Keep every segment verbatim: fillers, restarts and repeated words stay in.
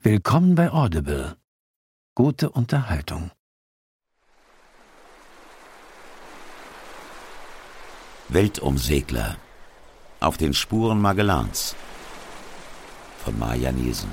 Willkommen bei Audible. Gute Unterhaltung. Weltumsegler. Auf den Spuren Magellans. Von Maja Niesen.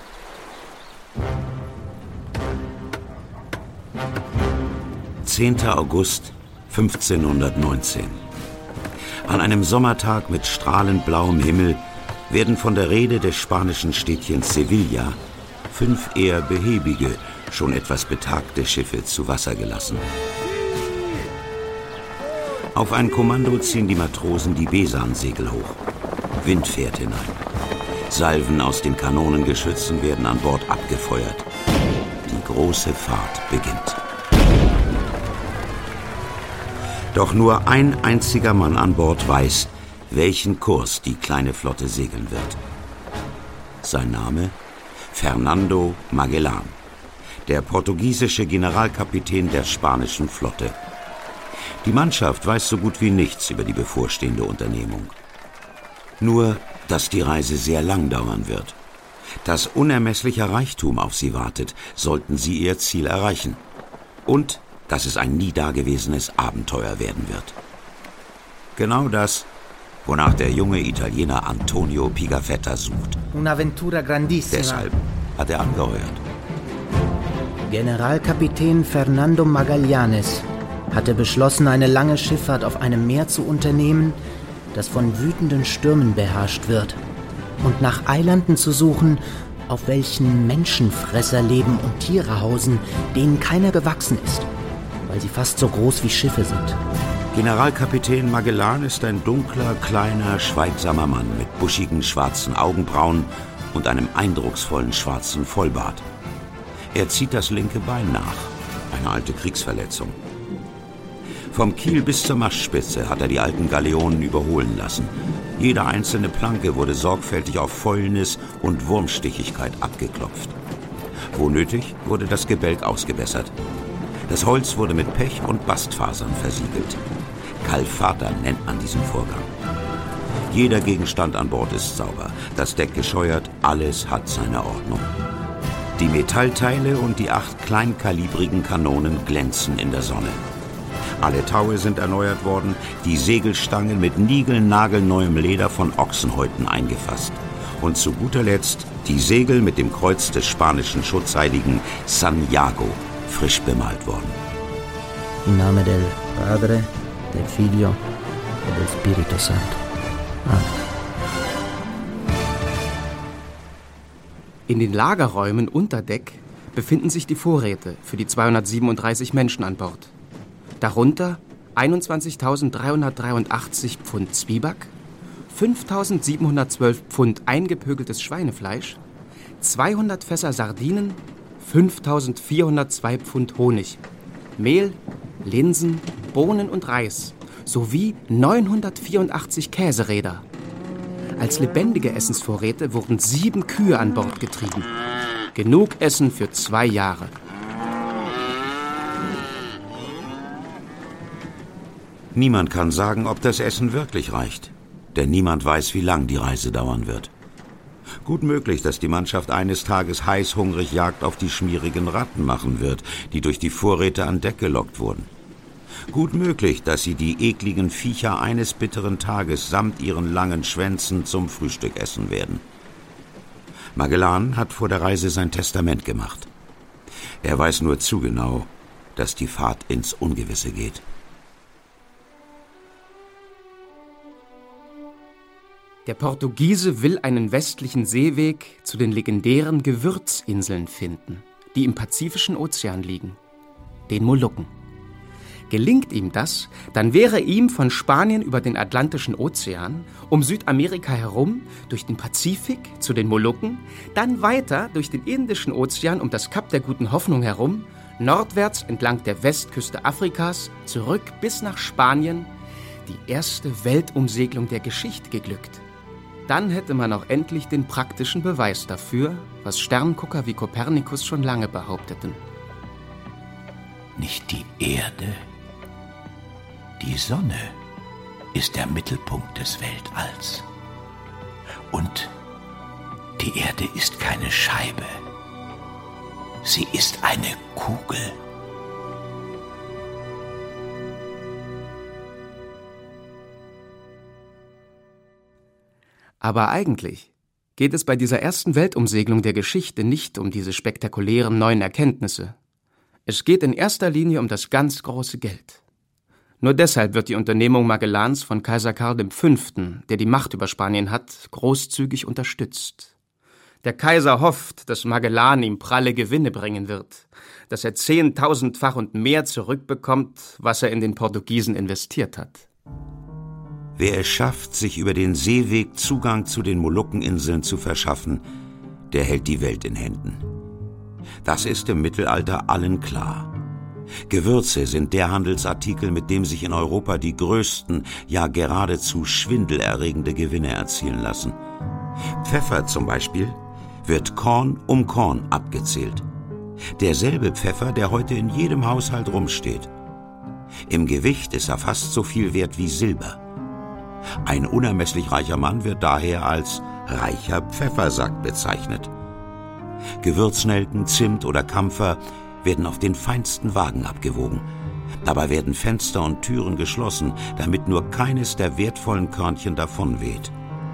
zehnter August fünfzehnhundertneunzehn. An einem Sommertag mit strahlend blauem Himmel werden von der Reede des spanischen Städtchens Sevilla fünf eher behäbige, schon etwas betagte Schiffe zu Wasser gelassen. Auf ein Kommando ziehen die Matrosen die Besansegel hoch. Wind fährt hinein. Salven aus den Kanonengeschützen werden an Bord abgefeuert. Die große Fahrt beginnt. Doch nur ein einziger Mann an Bord weiß, welchen Kurs die kleine Flotte segeln wird. Sein Name? Fernando Magellan, der portugiesische Generalkapitän der spanischen Flotte. Die Mannschaft weiß so gut wie nichts über die bevorstehende Unternehmung. Nur, dass die Reise sehr lang dauern wird. Dass unermesslicher Reichtum auf sie wartet, sollten sie ihr Ziel erreichen. Und dass es ein nie dagewesenes Abenteuer werden wird. Genau das, wonach der junge Italiener Antonio Pigafetta sucht. Un'avventura grandissima. Deshalb hat er angeheuert. Generalkapitän Fernando Magallanes hatte beschlossen, eine lange Schifffahrt auf einem Meer zu unternehmen, das von wütenden Stürmen beherrscht wird, und nach Eilanden zu suchen, auf welchen Menschenfresser leben und Tiere hausen, denen keiner gewachsen ist, weil sie fast so groß wie Schiffe sind. Generalkapitän Magellan ist ein dunkler, kleiner, schweigsamer Mann mit buschigen schwarzen Augenbrauen und einem eindrucksvollen schwarzen Vollbart. Er zieht das linke Bein nach, eine alte Kriegsverletzung. Vom Kiel bis zur Mastspitze hat er die alten Galeonen überholen lassen. Jede einzelne Planke wurde sorgfältig auf Fäulnis und Wurmstichigkeit abgeklopft. Wo nötig, wurde das Gebälk ausgebessert. Das Holz wurde mit Pech und Bastfasern versiegelt. Kalfata nennt man diesen Vorgang. Jeder Gegenstand an Bord ist sauber, das Deck gescheuert, alles hat seine Ordnung. Die Metallteile und die acht kleinkalibrigen Kanonen glänzen in der Sonne. Alle Taue sind erneuert worden, die Segelstangen mit niegelnagelneuem Leder von Ochsenhäuten eingefasst. Und zu guter Letzt die Segel mit dem Kreuz des spanischen Schutzheiligen San Jago frisch bemalt worden. In Name del Padre, del Figlio e del Spirito Santo. Amen. In den Lagerräumen unter Deck befinden sich die Vorräte für die zweihundertsiebenunddreißig Menschen an Bord. Darunter einundzwanzigtausenddreihundertdreiundachtzig Pfund Zwieback, fünftausendsiebenhundertzwölf Pfund eingepökeltes Schweinefleisch, zweihundert Fässer Sardinen, fünftausendvierhundertzwei Pfund Honig, Mehl, Linsen, Bohnen und Reis sowie neunhundertvierundachtzig Käseräder. Als lebendige Essensvorräte wurden sieben Kühe an Bord getrieben. Genug Essen für zwei Jahre. Niemand kann sagen, ob das Essen wirklich reicht, denn niemand weiß, wie lang die Reise dauern wird. Gut möglich, dass die Mannschaft eines Tages heißhungrig Jagd auf die schmierigen Ratten machen wird, die durch die Vorräte an Deck gelockt wurden. Gut möglich, dass sie die ekligen Viecher eines bitteren Tages samt ihren langen Schwänzen zum Frühstück essen werden. Magellan hat vor der Reise sein Testament gemacht. Er weiß nur zu genau, dass die Fahrt ins Ungewisse geht. Der Portugiese will einen westlichen Seeweg zu den legendären Gewürzinseln finden, die im Pazifischen Ozean liegen, den Molukken. Gelingt ihm das, dann wäre ihm von Spanien über den Atlantischen Ozean, um Südamerika herum, durch den Pazifik zu den Molukken, dann weiter durch den Indischen Ozean um das Kap der Guten Hoffnung herum, nordwärts entlang der Westküste Afrikas, zurück bis nach Spanien, die erste Weltumsegelung der Geschichte geglückt. Dann hätte man auch endlich den praktischen Beweis dafür, was Sterngucker wie Kopernikus schon lange behaupteten. Nicht die Erde, die Sonne ist der Mittelpunkt des Weltalls. Und die Erde ist keine Scheibe, Sie ist eine Kugel. Aber eigentlich geht es bei dieser ersten Weltumsegelung der Geschichte nicht um diese spektakulären neuen Erkenntnisse. Es geht in erster Linie um das ganz große Geld. Nur deshalb wird die Unternehmung Magellans von Kaiser Karl der Fünfte., der die Macht über Spanien hat, großzügig unterstützt. Der Kaiser hofft, dass Magellan ihm pralle Gewinne bringen wird, dass er zehntausendfach und mehr zurückbekommt, was er in den Portugiesen investiert hat. Wer es schafft, sich über den Seeweg Zugang zu den Molukkeninseln zu verschaffen, der hält die Welt in Händen. Das ist im Mittelalter allen klar. Gewürze sind der Handelsartikel, mit dem sich in Europa die größten, ja geradezu schwindelerregende Gewinne erzielen lassen. Pfeffer zum Beispiel wird Korn um Korn abgezählt. Derselbe Pfeffer, der heute in jedem Haushalt rumsteht. Im Gewicht ist er fast so viel wert wie Silber. Ein unermesslich reicher Mann wird daher als reicher Pfeffersack bezeichnet. Gewürznelken, Zimt oder Kampfer werden auf den feinsten Wagen abgewogen. Dabei werden Fenster und Türen geschlossen, damit nur keines der wertvollen Körnchen davonweht.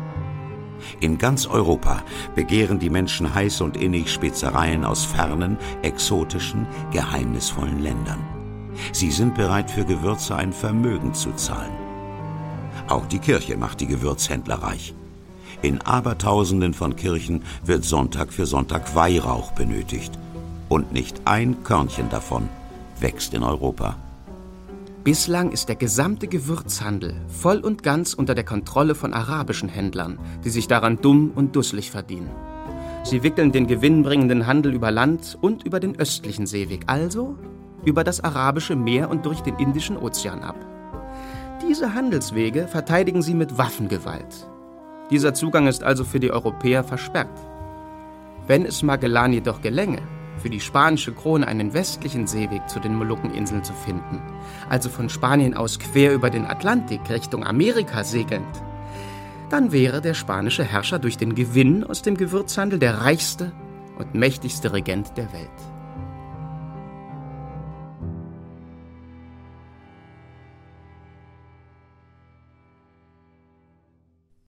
In ganz Europa begehren die Menschen heiß und innig Spezereien aus fernen, exotischen, geheimnisvollen Ländern. Sie sind bereit, für Gewürze ein Vermögen zu zahlen. Auch die Kirche macht die Gewürzhändler reich. In Abertausenden von Kirchen wird Sonntag für Sonntag Weihrauch benötigt. Und nicht ein Körnchen davon wächst in Europa. Bislang ist der gesamte Gewürzhandel voll und ganz unter der Kontrolle von arabischen Händlern, die sich daran dumm und dusselig verdienen. Sie wickeln den gewinnbringenden Handel über Land und über den östlichen Seeweg, also über das Arabische Meer und durch den Indischen Ozean ab. Diese Handelswege verteidigen sie mit Waffengewalt. Dieser Zugang ist also für die Europäer versperrt. Wenn es Magellan jedoch gelänge, für die spanische Krone einen westlichen Seeweg zu den Molukkeninseln zu finden, also von Spanien aus quer über den Atlantik Richtung Amerika segelnd, dann wäre der spanische Herrscher durch den Gewinn aus dem Gewürzhandel der reichste und mächtigste Regent der Welt.